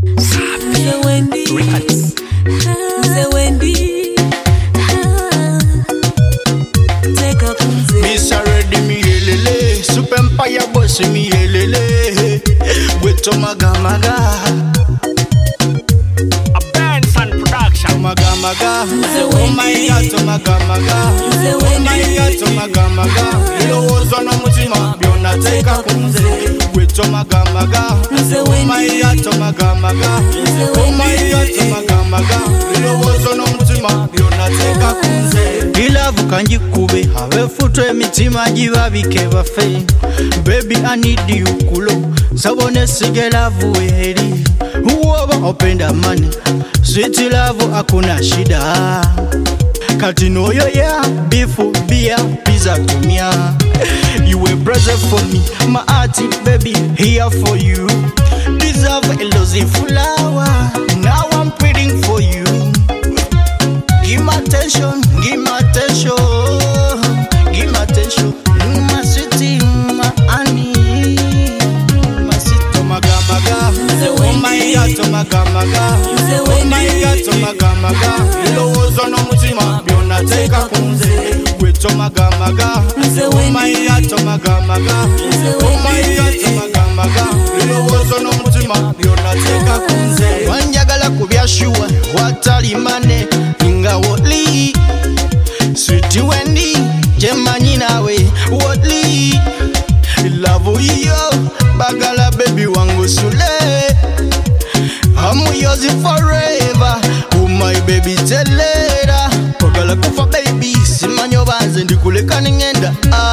Records. Mr. Ready me yelele, Super Empire boss me yelele. With Maga Maga, A Benson production. Maga Maga. Oh my God, Maga Maga. Oh my God, Maga Maga. Ilo wozo no mutima, biona teka kunze. With Maga Maga. Oh my God, Maga Maga. Oh my God, Maga Maga. Ilo wozo no mutima, biona teka kunze. Ilavu kanji kube, have futo emitima jibabike bafe. Baby I need you kulo, sabone sige lavu eri. Uoba openda money, sweet love hakuna shida. Kati noyo ya bifu bia pizza tumia. You a present for me, my auntie baby here for you. Deserve a lousy flower, now I'm pleading for you. Give me attention, give me attention, give me attention. My city, my honey, my city, Maga Maga. Oh my God, Maga Maga. Oh my God, Maga Maga. Ilo wozo no mutima, biona teka kunze. With Maga Maga. Oh my God, Maga Maga. Oh my God, Maga Maga. Ilo wozo no mutima, biona teka kunze. Wanjagala kubyashua, watali mane, inga wotli. Sweetie Wendy, Jemani nawe, wotli. Love you, bagala baby wangu sule. I'm yours forever. Oh my baby telera. Bagala kufa baby, simanyo banze ndikuleka ningenda.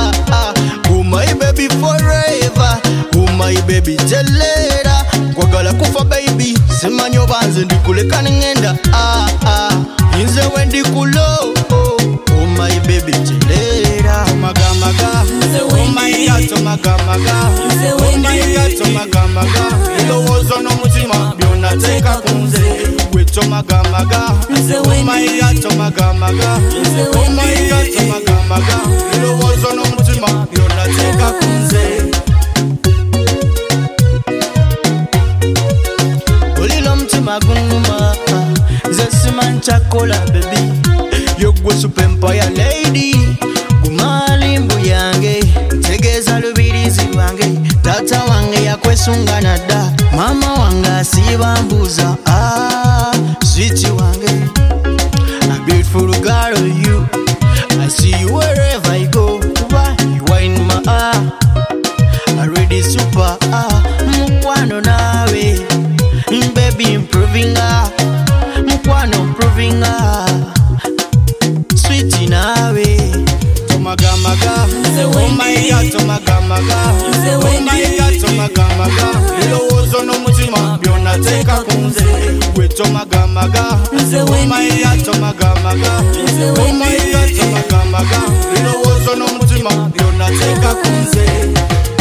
Oh my baby forever. Oh my baby telera. Bagala kufa baby, simanyo banze ndikuleka ningenda. Inze Wendy kulo. Oh my baby telera. Maga Maga. Oh my God, Maga Maga. Oh my God, Maga Maga. Ilo wozo no mutima, biona teka kunze. With Maga Maga. Oh my God, Maga Maga. Oh my God, Maga Maga. Ilo wozo no mutima, biona teka kunze. Ulilo mutima gunguma, zesiman chakola baby. Yogwe Super Empire lady. Gumalimbu yange, tegeza lubirizi wange. Tata wange yakwesunga nada, mama wange asibambuza. Sweetie wange, a beautiful girl you. I see you wherever I go. Kuba, you are in my I ready super mukwano nawe, baby improving mukwano improving sweetie nawe. Maga Maga. Oh my God, Maga Maga. Oh my God, Maga Maga. Ilo wozo no mutima, biona teka kunze. With Maga Maga. Oh my God, Maga Maga. Oh my God, Maga Maga. Ilo wozo no mutima, biona teka kunze.